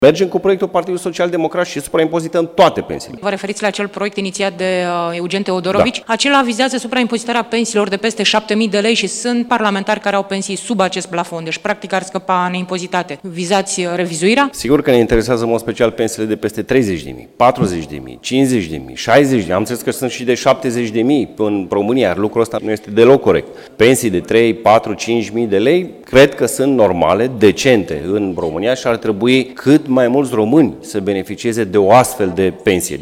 Mergem cu proiectul Partidului Social Democrat și supraimpozităm toate pensiile. Vă referiți la acel proiect inițiat de Eugen Teodorovici? Da. Acela vizează supraimpozitarea pensiilor de peste 7.000 de lei și sunt parlamentari care au pensii sub acest plafon, deci practic ar scăpa neimpozitate. Vizați revizuirea? Sigur că ne interesează în mod special pensiile de peste 30.000, 40.000, 50.000, 60.000. Am înțeles că sunt și de 70.000 în România, iar lucrul ăsta nu este deloc corect. Pensii de 3, 4, 5.000 de lei cred că sunt normale, decente în România și ar trebui cât mai mulți români să beneficieze de o astfel de pensie.